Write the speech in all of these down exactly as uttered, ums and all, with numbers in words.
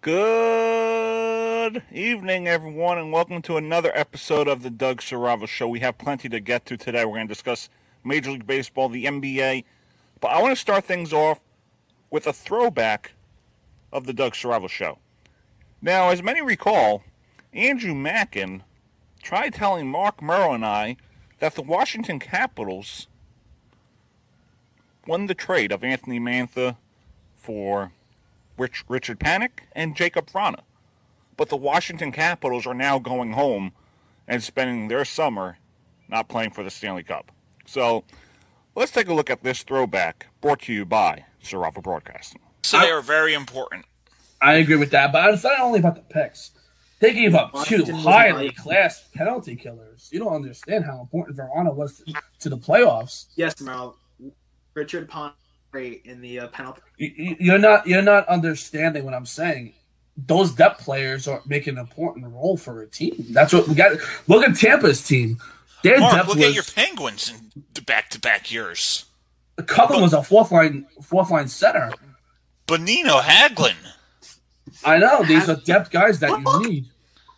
Good evening, everyone, and welcome to another episode of the Doug Saravo Show. We have plenty to get to today. We're going to discuss Major League Baseball, the N B A, but I want to start things off with a throwback of the Doug Saravo Show. Now, as many recall, Andrew Mackin tried telling Mark Murrow and I that the Washington Capitals won the trade of Anthony Mantha for Rich, Richard Panik and Jacob Vrana. But the Washington Capitals are now going home and spending their summer not playing for the Stanley Cup. So let's take a look at this throwback brought to you by Saravo Broadcasting. So they are very important. I agree with that, but it's not only about the picks. They gave up two highly class penalty killers. You don't understand how important Vrana was to, to the playoffs. Yes, Mel. Richard Panik in the uh, penalty. You're not you're not understanding what I'm saying. Those depth players are making an important role for a team. That's what we got. Look at Tampa's team. Their Mark, depth look was, at your Penguins in the back-to-back years. Cullen was a fourth line fourth line center. Bonino, Hagelin. I know these are depth guys that you need.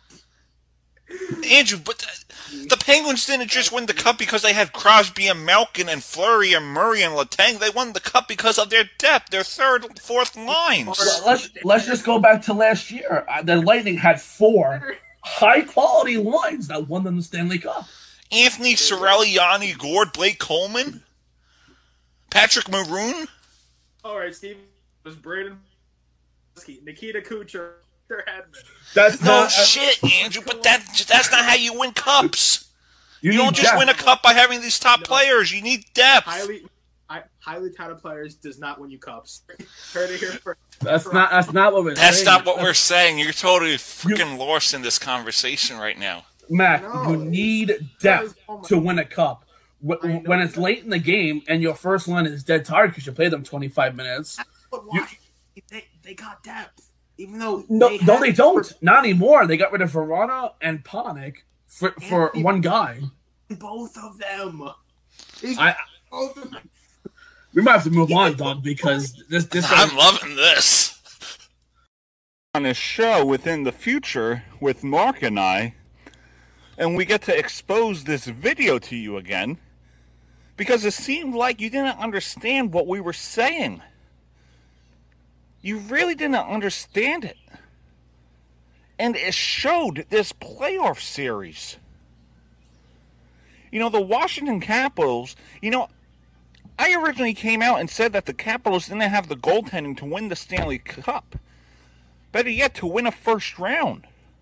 Andrew, but the, the Penguins didn't just win the cup because they had Crosby and Malkin and Fleury and Murray and Letang. They won the cup because of their depth, their third and fourth lines. Let's let's just go back to last year. The Lightning had four high-quality lines that won them the Stanley Cup. Anthony Cirelli, Yanni Gourde, Blake Coleman, Patrick Maroon. All right, Steve. Was Braden Nikita Kucherov, their Hedman. That's no not, shit, Andrew, but that that's not how you win cups. You, you don't just depth. win a cup by having these top no. players. You need depth. Highly, highly touted players does not win you cups. Heard it here first. That's not. That's not what we're that's saying. That's not what we're saying. You're totally freaking you, lost in this conversation right now. Mac, no, you need depth to win a cup. When, when it's late in the game and your first line is dead tired because you play them twenty-five minutes. But why? You, they, they got depth. Even though no, they no, they don't. For, not anymore. They got rid of Vrana and Panik for for and one guy. Both of them. I, both of them. We might have to move on, Doug, because this. this I'm loving this. On a show within the future with Mark and I, and we get to expose this video to you again, because it seemed like you didn't understand what we were saying. You really didn't understand it. And it showed this playoff series. You know, the Washington Capitals, you know, I originally came out and said that the Capitals didn't have the goaltending to win the Stanley Cup. Better yet, to win a first round.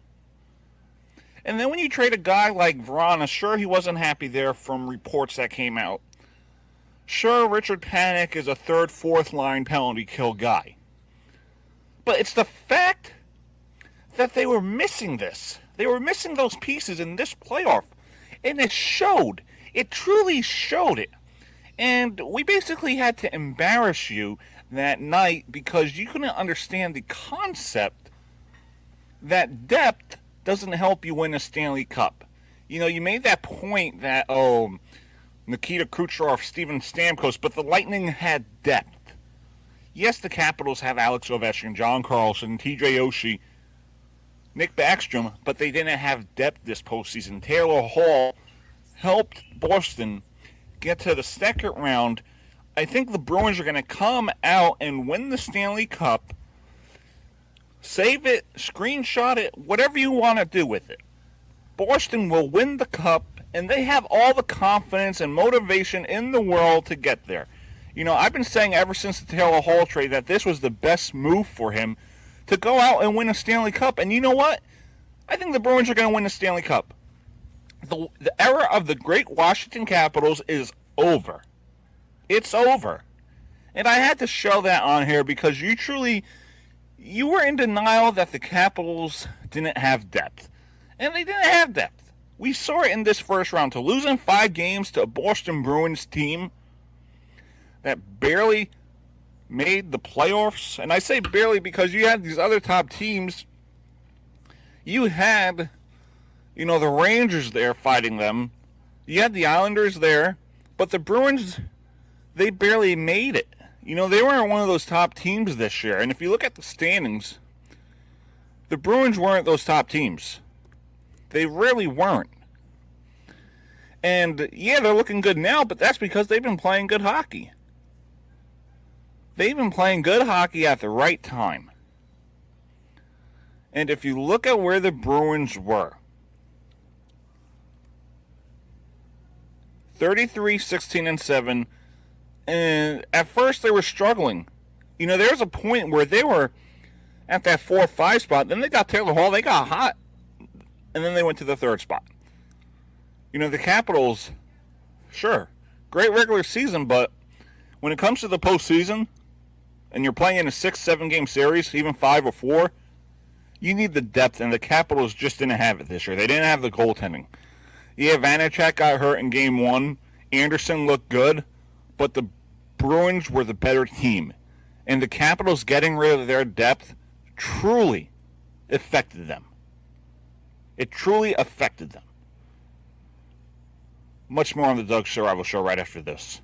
And then when you trade a guy like Vrana, sure, he wasn't happy there from reports that came out. Sure, Richard Panik is a third, fourth line penalty kill guy. But it's the fact that they were missing this. They were missing those pieces in this playoff. And it showed. It truly showed it. And we basically had to embarrass you that night because you couldn't understand the concept that depth doesn't help you win a Stanley Cup. You know, you made that point that, oh, Nikita Kucherov, Steven Stamkos, but the Lightning had depth. Yes, the Capitals have Alex Ovechkin, John Carlson, T J Oshie, Nick Backstrom, but they didn't have depth this postseason. Taylor Hall helped Boston get to the second round. I think the Bruins are going to come out and win the Stanley Cup. Save it, screenshot it, whatever you want to do with it. Boston will win the cup, and they have all the confidence and motivation in the world to get there. You know, I've been saying ever since the Taylor Hall trade that this was the best move for him to go out and win a Stanley Cup. And you know what? I think the Bruins are going to win the Stanley Cup. The, the era of the great Washington Capitals is over. It's over. And I had to show that on here because you truly, you were in denial that the Capitals didn't have depth. And they didn't have depth. We saw it in this first round. To losing five games to a Boston Bruins team that barely made the playoffs. And I say barely because you had these other top teams. You had, you know, the Rangers there fighting them. You had the Islanders there. But the Bruins, they barely made it. You know, they weren't one of those top teams this year. And if you look at the standings, The Bruins weren't those top teams. They really weren't. And yeah, they're looking good now, but that's because they've been playing good hockey. They've been playing good hockey at the right time. And if you look at where the Bruins were, thirty-three, sixteen, and seven, and at first they were struggling. You know, there was a point where they were at that four or five spot, then they got Taylor Hall, they got hot, and then they went to the third spot. You know, the Capitals, sure, great regular season, but when it comes to the postseason, and you're playing in a six, seven game series, even five or four, you need the depth, and the Capitals just didn't have it this year. They didn't have the goaltending. Yeah, Vanacek got hurt in game one. Anderson looked good, but the Bruins were the better team. And the Capitals getting rid of their depth truly affected them. It truly affected them. Much more on the Doug Saravo Show right after this.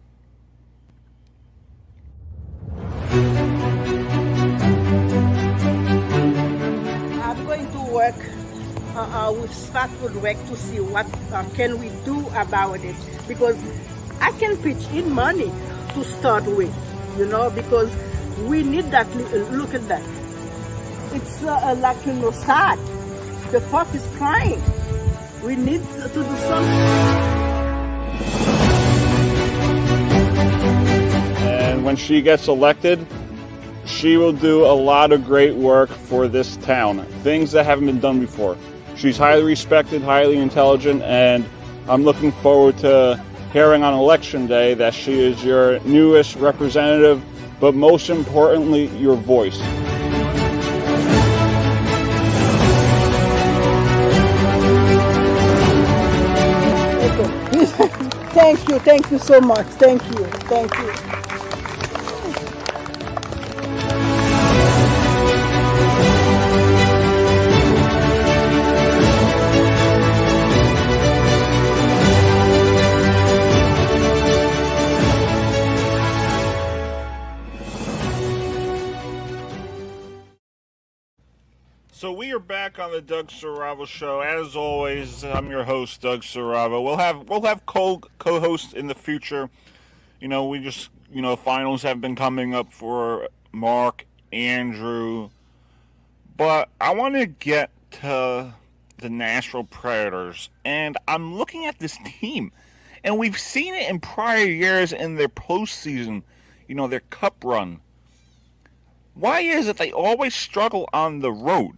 I'm going to work uh, uh, with Stratford Rec to see what uh, can we do about it, because I can pitch in money to start with, you know, because we need that. Look at that. It's uh, like, you know, sad. The puck is crying. We need to do something. And when she gets elected, she will do a lot of great work for this town. Things that haven't been done before. She's highly respected, highly intelligent, and I'm looking forward to hearing on election day that she is your newest representative, but most importantly, your voice. Thank you, thank you so much. Thank you, thank you. So we are back on the Doug Saravo Show. As always, I'm your host, Doug Saravo. We'll have we'll have co co-hosts in the future. You know, we just you know finals have been coming up for Mark, Andrew, but I want to get to the Nashville Predators, and I'm looking at this team, and we've seen it in prior years in their postseason, you know, their cup run. Why is it they always struggle on the road?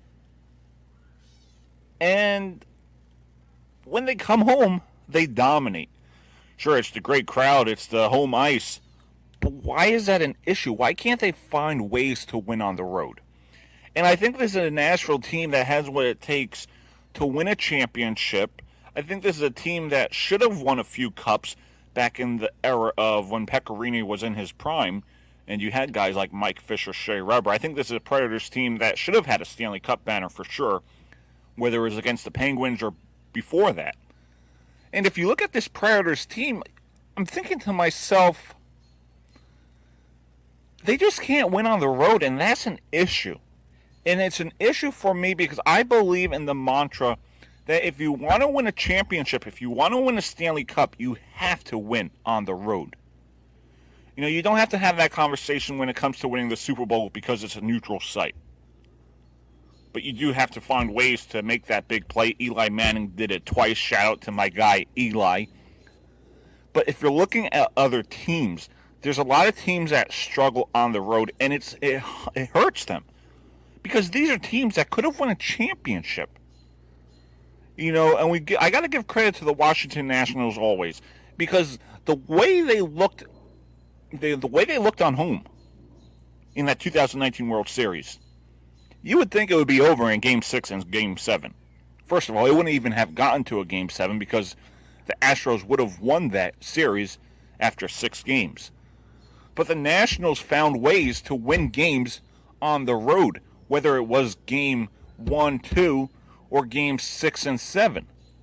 And when they come home, they dominate. Sure, it's the great crowd, it's the home ice. But why is that an issue? Why can't they find ways to win on the road? And I think this is a Nashville team that has what it takes to win a championship. I think this is a team that should have won a few cups back in the era of when Pecorini was in his prime. And you had guys like Mike Fisher, Shea Weber. I think this is a Predators team that should have had a Stanley Cup banner for sure, whether it was against the Penguins or before that. And if you look at this Predators team, I'm thinking to myself, they just can't win on the road, and that's an issue. And it's an issue for me because I believe in the mantra that if you want to win a championship, if you want to win a Stanley Cup, you have to win on the road. You know, you don't have to have that conversation when it comes to winning the Super Bowl because it's a neutral site. But you do have to find ways to make that big play. Eli Manning did it twice. Shout out to my guy, Eli. But if you're looking at other teams, there's a lot of teams that struggle on the road, and it's it, it hurts them. Because these are teams that could have won a championship. You know, and we I got to give credit to the Washington Nationals always. Because the way they looked... They, the way they looked on home in that two thousand nineteen World Series, you would think it would be over in Game six and Game seven. First of all, it wouldn't even have gotten to a Game seven because the Astros would have won that series after six games. But the Nationals found ways to win games on the road, whether it was Game one, two, or Game six and seven.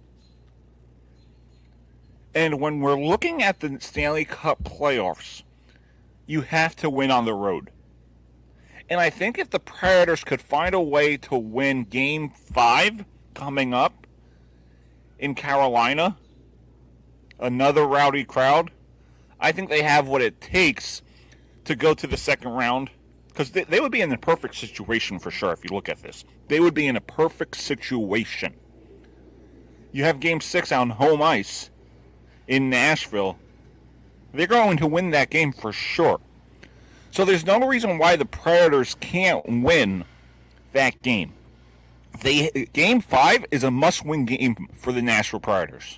And when we're looking at the Stanley Cup playoffs, you have to win on the road. And I think if the Predators could find a way to win Game five coming up in Carolina, another rowdy crowd, I think they have what it takes to go to the second round. Because they, they would be in the perfect situation for sure if you look at this. They would be in a perfect situation. You have Game six on home ice in Nashville. They're going to win that game for sure. So there's no reason why the Predators can't win that game. They Game five is a must-win game for the Nashville Predators.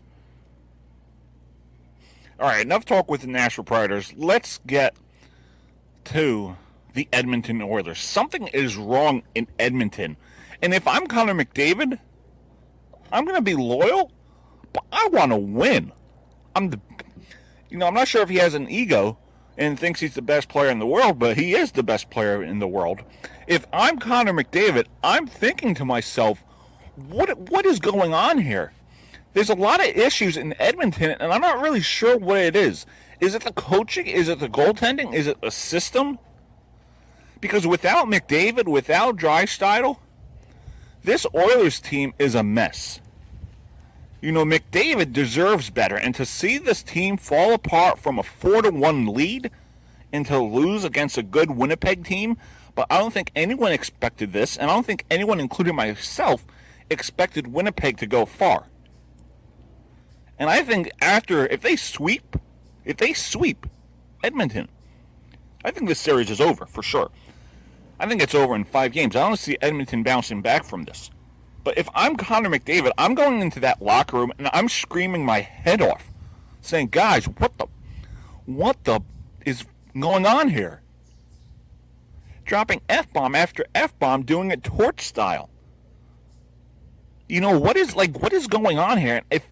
All right, enough talk with the Nashville Predators. Let's get to the Edmonton Oilers. Something is wrong in Edmonton. And if I'm Connor McDavid, I'm going to be loyal, but I want to win. I'm the, you know, I'm not sure if he has an ego and thinks he's the best player in the world, but he is the best player in the world. If I'm Connor McDavid, I'm thinking to myself, what what is going on here? There's a lot of issues in Edmonton, and I'm not really sure what it is. Is it the coaching? Is it the goaltending? Is it the system? Because without McDavid, without Draisaitl, this Oilers team is a mess. You know, McDavid deserves better, and to see this team fall apart from a four to one lead and to lose against a good Winnipeg team, but I don't think anyone expected this, and I don't think anyone, including myself, expected Winnipeg to go far. And I think after, if they sweep, if they sweep Edmonton, I think this series is over, for sure. I think it's over in five games. I don't see Edmonton bouncing back from this. But if I'm Connor McDavid, I'm going into that locker room and I'm screaming my head off, saying, guys, what the, what the is going on here? Dropping F-bomb after F-bomb, doing it torch style. You know, what is, like, what is going on here? If,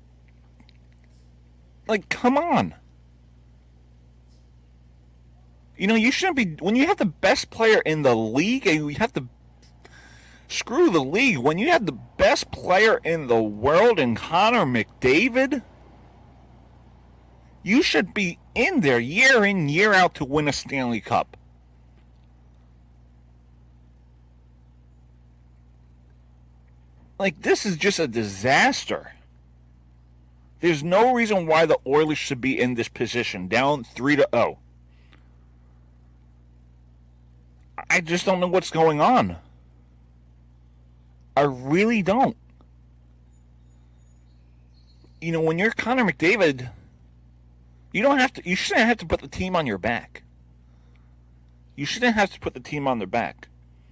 like, come on. You know, you shouldn't be, when you have the best player in the league, and you have to, screw the league, when you have the best player in the world in Connor McDavid, you should be in there year in, year out to win a Stanley Cup. Like, this is just a disaster. There's no reason why the Oilers should be in this position, down three to oh. I just don't know what's going on. I really don't. You know, when you're Connor McDavid, you don't have to, you shouldn't have to put the team on your back. You shouldn't have to put the team on their back.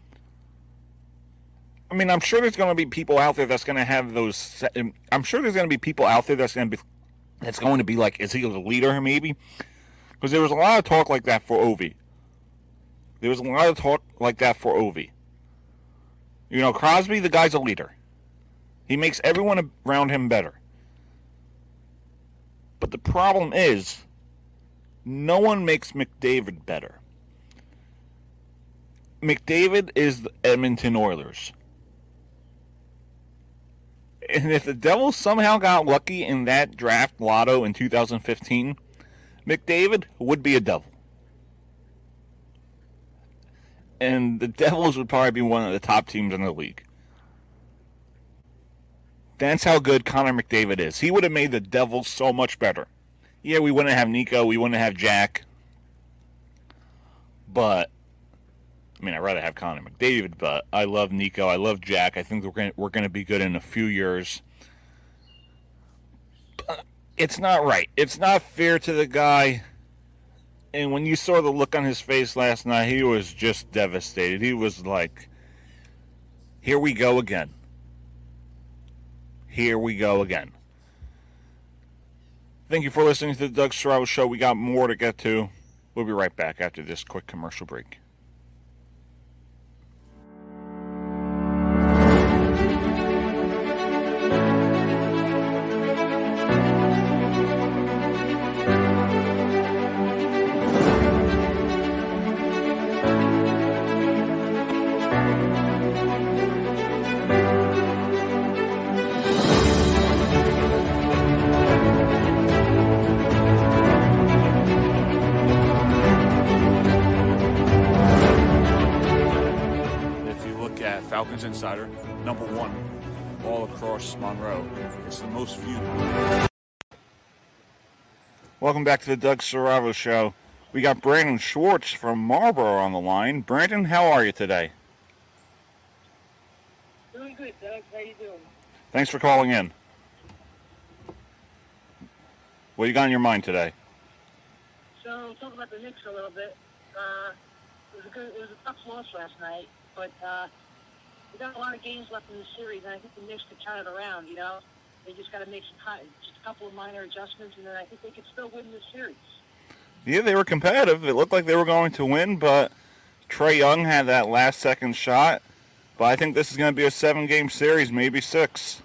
I mean, I'm sure there's going to be people out there that's going to have those, I'm sure there's going to be people out there that's going to be, that's going to be like, is he the leader maybe? Because there was a lot of talk like that for Ovi. There was a lot of talk like that for Ovi. You know, Crosby, the guy's a leader. He makes everyone around him better. But the problem is, no one makes McDavid better. McDavid is the Edmonton Oilers. And if the Devils somehow got lucky in that draft lotto in two thousand fifteen, McDavid would be a Devil. And the Devils would probably be one of the top teams in the league. That's how good Connor McDavid is. He would have made the Devils so much better. Yeah, we wouldn't have Nico, we wouldn't have Jack. But, I mean, I'd rather have Connor McDavid, but I love Nico, I love Jack. I think we're going we're going to be good in a few years. But it's not right. It's not fair to the guy. And when you saw the look on his face last night, he was just devastated. He was like, here we go again. Here we go again. Thank you for listening to the Doug Serrao Show. We got more to get to. We'll be right back after this quick commercial break. Falcons Insider, number one, all across Monroe. It's the most viewed. Welcome back to the Doug Serravo Show. We got Brandon Schwartz from Marlboro on the line. Brandon, how are you today? Doing good, Doug. How you doing? Thanks for calling in. What you got on your mind today? So, talking about the Knicks a little bit. Uh, it was a good, it was a tough loss last night, but uh, we got a lot of games left in the series, and I think the Knicks could turn it around. You know, they just got to make some just a couple of minor adjustments, and then I think they could still win the series. Yeah, they were competitive. It looked like they were going to win, but Trae Young had that last-second shot. But I think this is going to be a seven-game series, maybe six.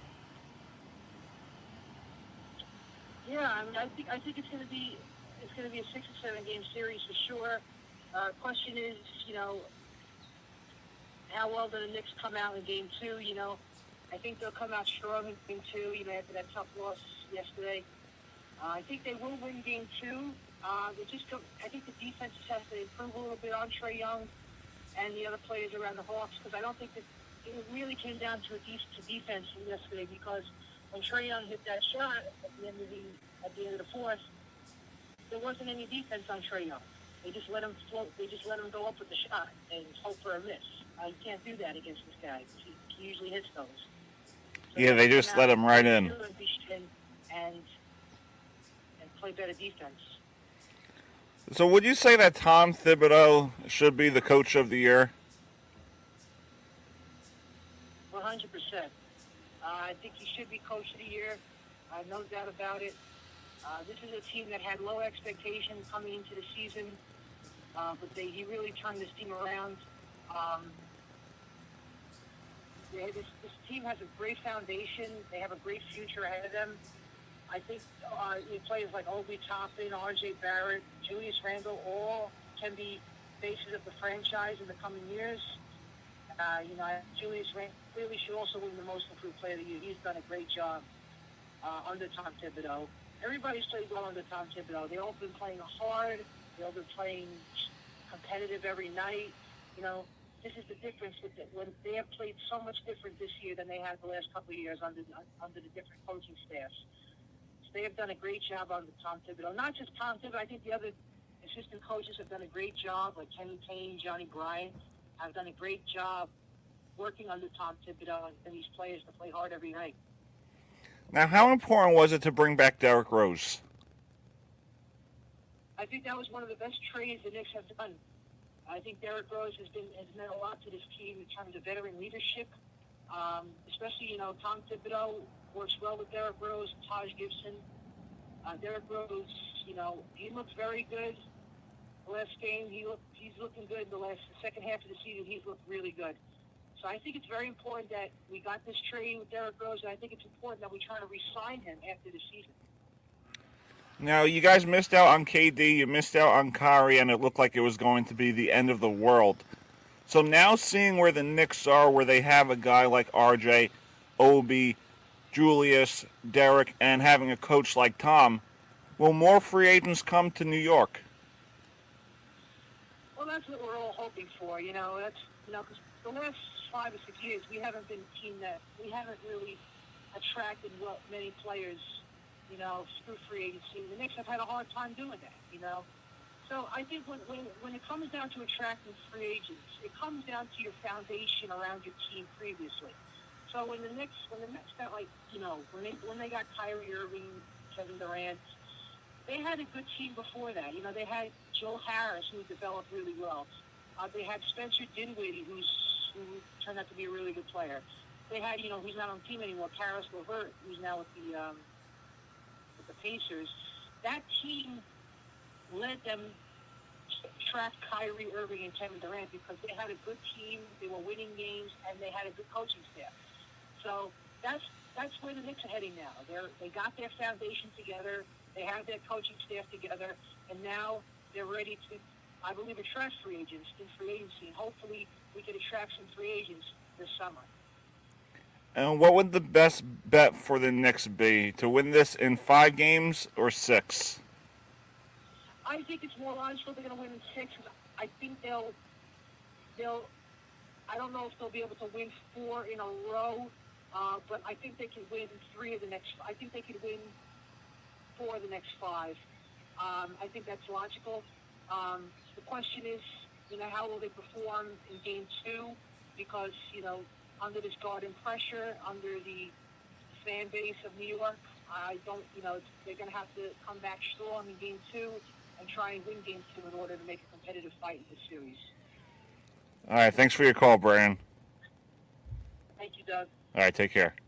Yeah, I mean, I think I think it's going to be it's going to be a six or seven game series for sure. Uh, question is, you know, how well do the Knicks come out in game two? You know, I think they'll come out strong in game two. You know, after that tough loss yesterday, uh, I think they will win game two. Uh, they just go, I think the defense just has to improve a little bit on Trae Young and the other players around the Hawks, because I don't think that it really came down to a de- to defense yesterday, because when Trae Young hit that shot at the end of the at the end of the fourth, there wasn't any defense on Trae Young. They just let him float. They just let him go up with the shot and hope for a miss. Uh, you can't do that against this guy. He, he usually hits those. So Yeah, they just let him right in. And and play better defense. So would you say that Tom Thibodeau should be the coach of the year? one hundred percent. Uh, I think he should be coach of the year. Uh, no doubt about it. Uh, this is a team that had low expectations coming into the season, uh, but they, he really turned this team around. Um, they, this, this team has a great foundation. They have a great future ahead of them. I think uh, players like Obi Toppin, R J Barrett, Julius Randle, all can be faces of the franchise in the coming years. Uh, you know, Julius Randle clearly should also win the Most Improved Player of the Year. He's done a great job uh, under Tom Thibodeau. Everybody's played well under Tom Thibodeau. They've all been playing hard. They've all been playing competitive every night. You know, this is the difference with it. When they have played so much different this year than they had the last couple of years under under the different coaching staffs. So they have done a great job under Tom Thibodeau. Not just Tom Thibodeau. I think the other assistant coaches have done a great job, like Kenny Payne, Johnny Bryant, have done a great job working under Tom Thibodeau and these players to play hard every night. Now, how important was it to bring back Derrick Rose? I think that was one of the best trades the Knicks have done. I think Derrick Rose has been has meant a lot to this team in terms of veteran leadership. Um, especially, you know, Tom Thibodeau works well with Derrick Rose, Taj Gibson. Uh, Derrick Rose, you know, he looks very good. The last game, he looked, he's looking good. The last the second half of the season, he's looked really good. So I think it's very important that we got this trade with Derrick Rose, and I think it's important that we try to re-sign him after the season. Now, you guys missed out on K D, you missed out on Kyrie, and it looked like it was going to be the end of the world. So now seeing where the Knicks are, where they have a guy like R J, Obi, Julius, Derek, and having a coach like Tom, will more free agents come to New York? Well, that's what we're all hoping for, you know. That's, you know, because the last five or six years, we haven't been a team that, we haven't really attracted well, many players, you know, through free agency. The Knicks have had a hard time doing that, you know. So I think when, when when it comes down to attracting free agents, it comes down to your foundation around your team previously. So when the Knicks, when the Knicks got like, you know, when they when they got Kyrie Irving, Kevin Durant, they had a good team before that. You know, they had Joe Harris, who developed really well. Uh, they had Spencer Dinwiddie, who's who turned out to be a really good player. They had, you know, who's not on the team anymore, Karis LeVert, who's now with the um, with the Pacers. That team led them to attract Kyrie Irving and Kevin Durant because they had a good team, they were winning games, and they had a good coaching staff. So that's that's where the Knicks are heading now. They're they got their foundation together, they have their coaching staff together, and now they're ready to, I believe, attract free agents in free agency, and hopefully we can attract some free agents this summer. And what would the best bet for the Knicks be? To win this in five games or six? I think it's more logical they're going to win in six. I think they'll they'll I don't know if they'll be able to win four in a row, uh, but I think they can win three of the next. I think they can win four of the next five. Um, I think that's logical. Um, the question is, you know, how will they perform in game two? Because, you know, under this Garden pressure, under the fan base of New York, I don't, you know, they're going to have to come back strong in game two and try and win game two in order to make a competitive fight in this series. All right, thanks for your call, Brian. Thank you, Doug. All right, take care.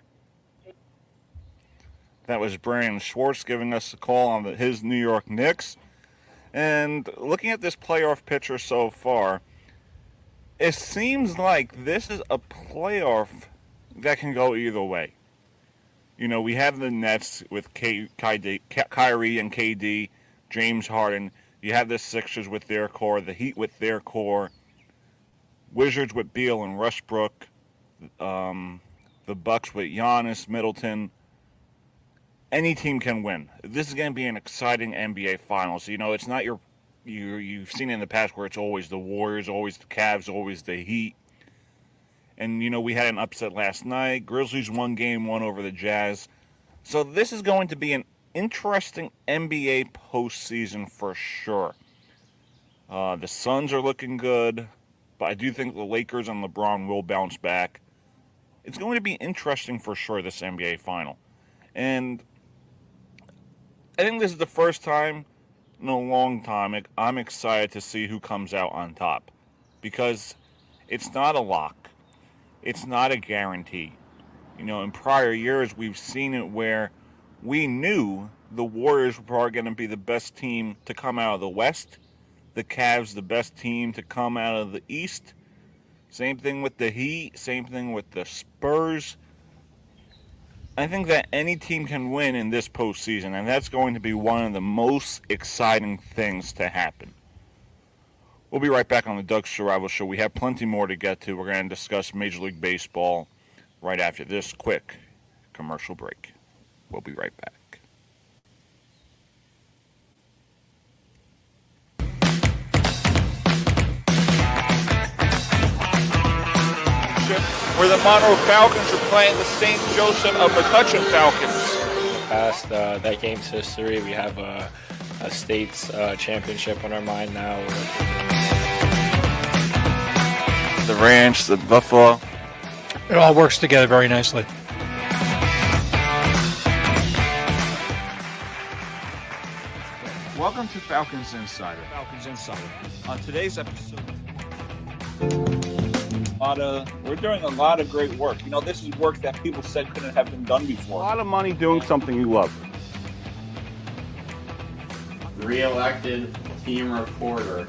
That was Brian Schwartz giving us a call on the, his New York Knicks. And looking at this playoff picture so far, it seems like this is a playoff that can go either way. You know, we have the Nets with K, Ky, Kyrie and K D, James Harden. You have the Sixers with their core, the Heat with their core, Wizards with Beal and Westbrook, um, the Bucks with Giannis, Middleton. Any team can win. This is going to be an exciting N B A Finals. You know, it's not your, you you've seen it in the past where it's always the Warriors, always the Cavs, always the Heat. And, you know, we had an upset last night. Grizzlies won game one over the Jazz. So this is going to be an interesting N B A postseason for sure. Uh, the Suns are looking good, but I do think the Lakers and LeBron will bounce back. It's going to be interesting for sure, this N B A Final. And I think this is the first time in a long time I'm excited to see who comes out on top. Because it's not a lock. It's not a guarantee. You know, in prior years, we've seen it where we knew the Warriors were probably going to be the best team to come out of the West. The Cavs, the best team to come out of the East. Same thing with the Heat. Same thing with the Spurs. I think that any team can win in this postseason, and that's going to be one of the most exciting things to happen. We'll be right back on the Doug Survival Show. We have plenty more to get to. We're going to discuss Major League Baseball right after this quick commercial break. We'll be right back. Where the Monroe Falcons are playing the Saint Joseph of McCutcheon Falcons. In the past, uh, that game's history. We have a, a state's uh, championship on our mind now. The Ranch, the Buffalo. It all works together very nicely. Welcome to Falcons Insider. Falcons Insider. On today's episode, a lot of, we're doing a lot of great work. You know, this is work that people said couldn't have been done before. A lot of money doing something you love. Re-elected team reporter.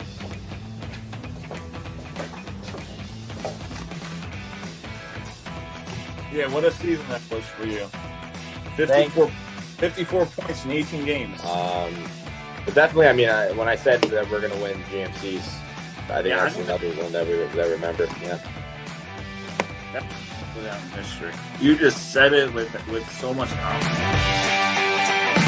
Yeah, what a season that was for you. fifty-four, fifty-four points in eighteen games. Um, but definitely, I mean, I, when I said that we're going to win G M Cs, I think Yeah, that's I mean- another one that we that I remember. Yeah. Without history. You just said it with with so much confidence.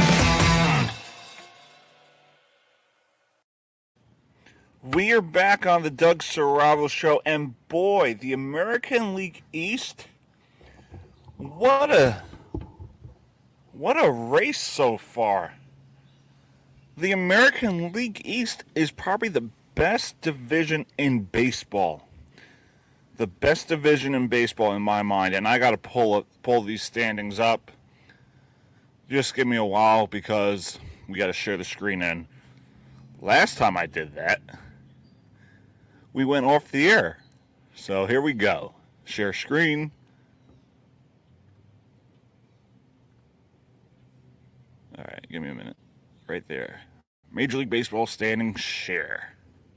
We are back on the Doug Survival Show, and boy, the American League East, what a what a race so far. The American League East is probably the best division in baseball. The best division in baseball in my mind, and I got to pull up, pull these standings up. Just give me a while because we got to share the screen in. Last time I did that, we went off the air. So here we go. Share screen. All right, give me a minute. Right there. Major League Baseball standing share.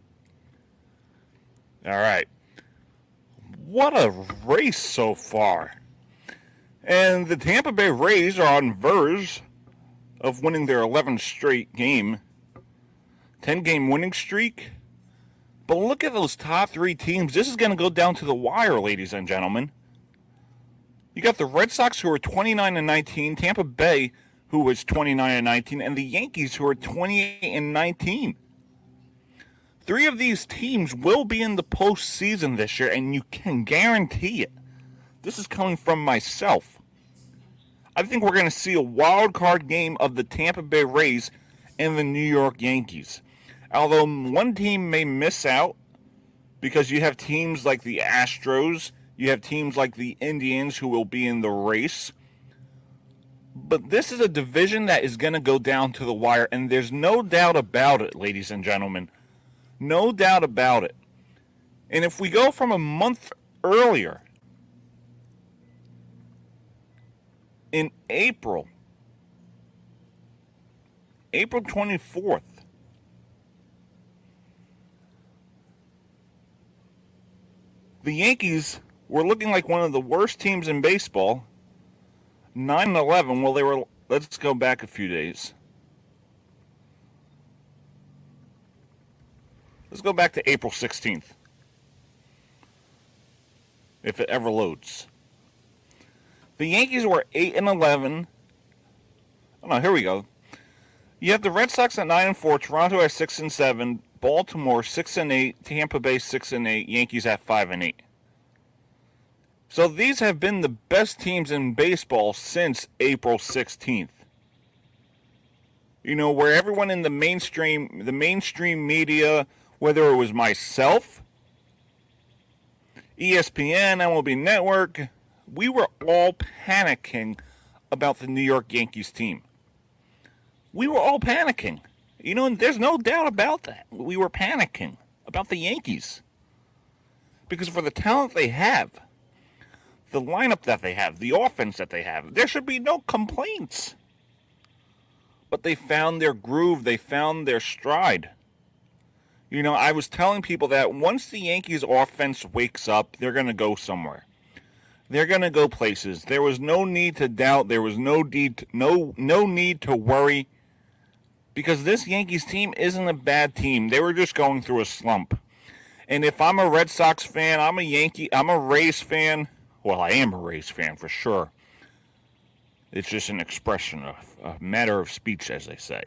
All right. What a race so far. And the Tampa Bay Rays are on verge of winning their eleventh straight game. ten-game winning streak. But look at those top three teams. This is going to go down to the wire, ladies and gentlemen. You got the Red Sox, who are twenty-nine and nineteen, Tampa Bay, who was twenty-nine and nineteen, and the Yankees, who are twenty-eight and nineteen. Three of these teams will be in the postseason this year, and you can guarantee it. This is coming from myself. I think we're going to see a wild card game of the Tampa Bay Rays and the New York Yankees. Although one team may miss out because you have teams like the Astros, you have teams like the Indians who will be in the race. But this is a division that is going to go down to the wire, and there's no doubt about it, ladies and gentlemen. No doubt about it. And if we go from a month earlier, in April, April twenty-fourth, the Yankees were looking like one of the worst teams in baseball. nine and eleven, well, they were, let's go back a few days. Let's go back to April sixteenth. If it ever loads. The Yankees were eight and eleven. Oh no, here we go. You have the Red Sox at nine and four, Toronto at six and seven, Baltimore six and eight, Tampa Bay six and eight, Yankees at five and eight. So these have been the best teams in baseball since April sixteenth. You know, where everyone in the mainstream, the mainstream media, whether it was myself, E S P N, M L B Network, we were all panicking about the New York Yankees team. We were all panicking. You know, and there's no doubt about that. We were panicking about the Yankees. Because for the talent they have, the lineup that they have, the offense that they have, there should be no complaints. But they found their groove. They found their stride. You know, I was telling people that once the Yankees offense wakes up, they're going to go somewhere. They're going to go places. There was no need to doubt. There was no need, to, no, no need to worry. Because this Yankees team isn't a bad team. They were just going through a slump. And if I'm a Red Sox fan, I'm a Yankee, I'm a Rays fan. Well, I am a Rays fan for sure. It's just an expression, of a matter of speech, as they say.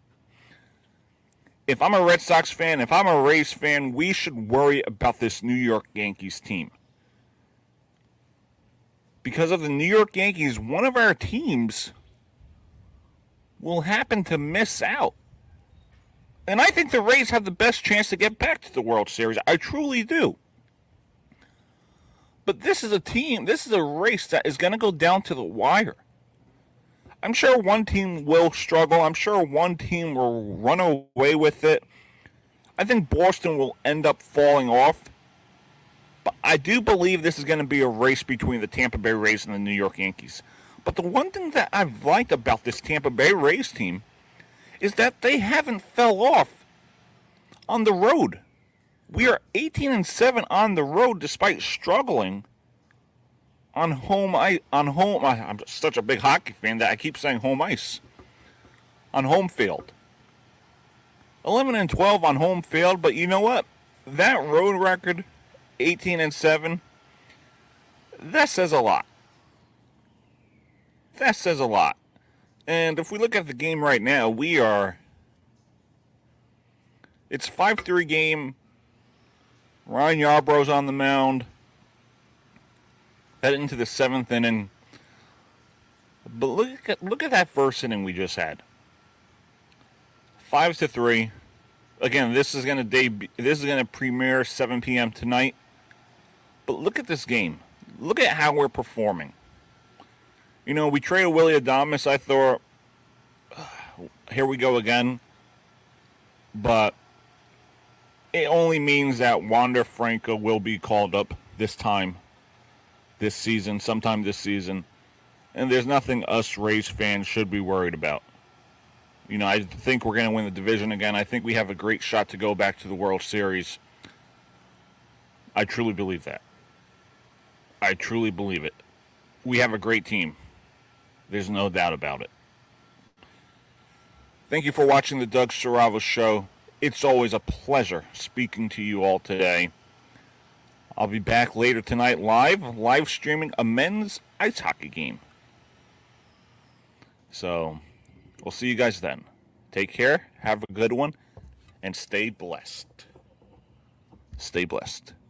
If I'm a Red Sox fan, if I'm a Rays fan, we should worry about this New York Yankees team. Because of the New York Yankees, one of our teams will happen to miss out. And I think the Rays have the best chance to get back to the World Series. I truly do. But this is a team, this is a race that is going to go down to the wire. I'm sure one team will struggle. I'm sure one team will run away with it. I think Boston will end up falling off. But I do believe this is going to be a race between the Tampa Bay Rays and the New York Yankees. But the one thing that I've liked about this Tampa Bay Rays team is that they haven't fell off on the road. We are eighteen and seven on the road despite struggling on home ice. On home, I'm such a big hockey fan that I keep saying home ice. On home field. eleven and twelve on home field, but you know what? That road record, eighteen and seven, that says a lot. That says a lot. And if we look at the game right now, we are, it's five three game. Ryan Yarborough's on the mound. Heading into the seventh inning. But look at look at that first inning we just had. Five to three. Again, this is gonna debut, this is gonna premiere seven p.m. tonight. But look at this game. Look at how we're performing. You know, we traded Willy Adames. I thought, here we go again. But it only means that Wander Franco will be called up this time, this season, sometime this season. And there's nothing us Rays fans should be worried about. You know, I think we're going to win the division again. I think we have a great shot to go back to the World Series. I truly believe that. I truly believe it. We have a great team. There's no doubt about it. Thank you for watching the Doug Saravo Show. It's always a pleasure speaking to you all today. I'll be back later tonight live, live streaming a men's ice hockey game. So, we'll see you guys then. Take care, have a good one, and stay blessed. Stay blessed.